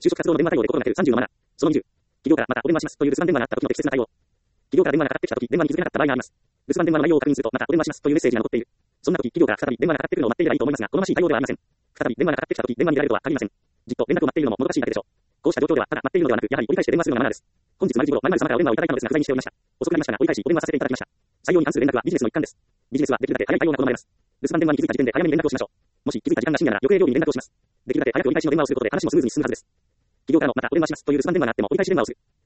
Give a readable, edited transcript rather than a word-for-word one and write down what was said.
就職活動の電話対応で心がける30のマナー。その20。企業からまたお電話しますという留守番電話があった時の適切な対応。企業から電話がかかってきた時、電話に気づけなかった場合があります。留守番電話の内容を確認すると、またお電話しますというメッセージが残っている。そんな時、企業から再び電話がかかってくるのを待っていればいいと思いますが、好ましい対応ではありません。再び電話がかかってきた時、電話に出られるとは限りません。じっと連絡を待っているのももどかしいだけでしょう。こうした状況では、ただ待っているのではなく、やはり折り返して電話するのがマナーです。本日丸時頃、〇〇様からお電話をいただいたのですが不在にしておりました。遅くなりましたが、折り返しお電話させていただきました。採用に関する連絡はビジネスの一環です。ビジネスはできるだけ早い対応が好まれます。留守番電話に気づいた時点で早めに連絡をしましょう。もし気づいた時間が深夜なら、翌営業日に連絡をします。できるだけ早く折り返しの電話をすることで話もスムーズに進むはずです。企業からのまたお電話しますという留守番電話があっても折り返し電話をする。